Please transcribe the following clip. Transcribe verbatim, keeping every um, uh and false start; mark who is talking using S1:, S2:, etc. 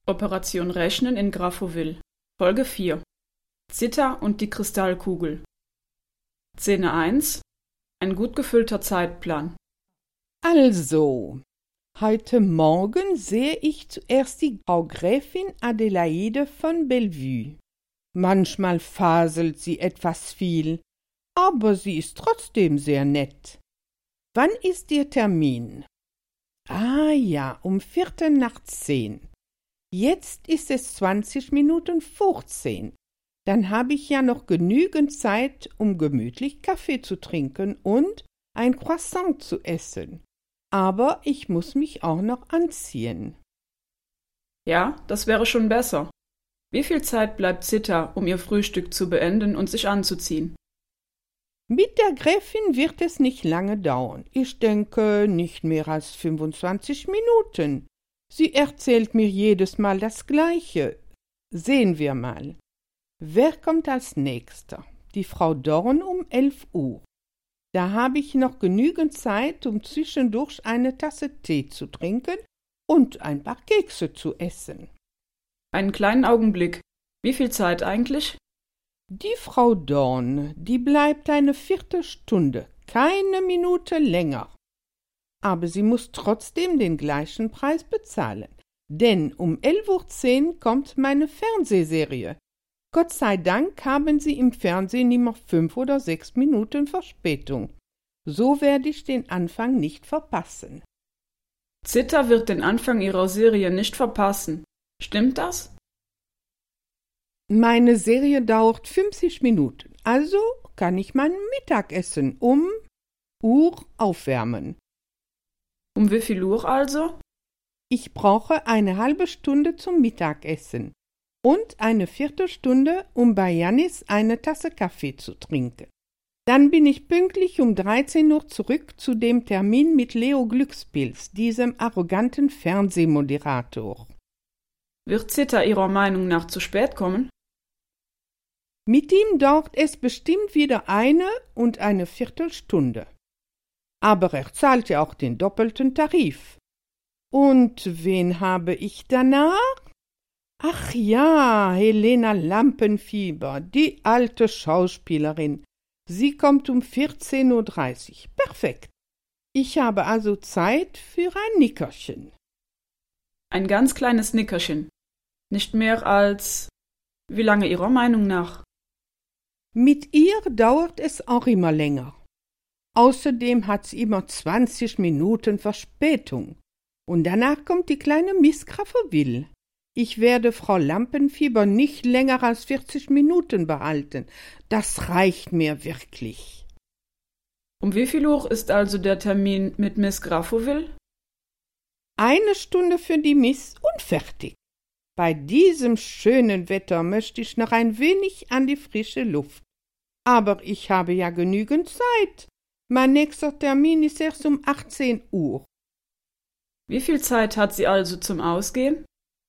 S1: Operation Rechnen in Grafowil. Folge vier. Zita und die Kristallkugel. Szene eins. Ein gut gefüllter Zeitplan.
S2: Also, heute Morgen sehe ich zuerst die Frau Gräfin Adelaide von Bellevue. Manchmal faselt sie etwas viel, aber sie ist trotzdem sehr nett. Wann ist Ihr Termin? Ah ja, um Viertel nach zehn. Jetzt ist es zwanzig Minuten vor zehn. Dann habe ich ja noch genügend Zeit, um gemütlich Kaffee zu trinken und ein Croissant zu essen. Aber ich muss mich auch noch anziehen.
S1: Ja, das wäre schon besser. Wie viel Zeit bleibt Zita, um ihr Frühstück zu beenden und sich anzuziehen?
S2: Mit der Gräfin wird es nicht lange dauern. Ich denke, nicht mehr als fünfundzwanzig Minuten. Sie erzählt mir jedes Mal das Gleiche. Sehen wir mal. Wer kommt als Nächster? Die Frau Dorn um elf Uhr. Da habe ich noch genügend Zeit, um zwischendurch eine Tasse Tee zu trinken und ein paar Kekse zu essen.
S1: Einen kleinen Augenblick. Wie viel Zeit eigentlich?
S2: Die Frau Dorn, die bleibt eine Viertelstunde, keine Minute länger. Aber sie muss trotzdem den gleichen Preis bezahlen, denn um elf Uhr zehn kommt meine Fernsehserie. Gott sei Dank haben sie im Fernsehen immer fünf oder sechs Minuten Verspätung. So werde ich den Anfang nicht verpassen.
S1: Zita wird den Anfang ihrer Serie nicht verpassen. Stimmt das?
S2: Meine Serie dauert fünfzig Minuten, also kann ich mein Mittagessen um Uhr aufwärmen.
S1: Um wie viel Uhr also?
S2: Ich brauche eine halbe Stunde zum Mittagessen und eine Viertelstunde, um bei Jannis eine Tasse Kaffee zu trinken. Dann bin ich pünktlich um dreizehn Uhr zurück zu dem Termin mit Leo Glückspilz, diesem arroganten Fernsehmoderator.
S1: Wird Zita Ihrer Meinung nach zu spät kommen?
S2: Mit ihm dauert es bestimmt wieder eine und eine Viertelstunde. Aber er zahlt ja auch den doppelten Tarif. Und wen habe ich danach? Ach ja, Helena Lampenfieber, die alte Schauspielerin. Sie kommt um vierzehn Uhr dreißig. Perfekt. Ich habe also Zeit für ein Nickerchen.
S1: Ein ganz kleines Nickerchen. Nicht mehr als... Wie lange Ihrer Meinung nach?
S2: Mit ihr dauert es auch immer länger. Außerdem hat sie immer zwanzig Minuten Verspätung. Und danach kommt die kleine Miss Grafowil. Ich werde Frau Lampenfieber nicht länger als vierzig Minuten behalten. Das reicht mir wirklich.
S1: Um wie viel Uhr ist also der Termin mit Miss Grafowil?
S2: Eine Stunde für die Miss und fertig. Bei diesem schönen Wetter möchte ich noch ein wenig an die frische Luft. Aber ich habe ja genügend Zeit. Mein nächster Termin ist erst um achtzehn Uhr.
S1: Wie viel Zeit hat sie also zum Ausgehen?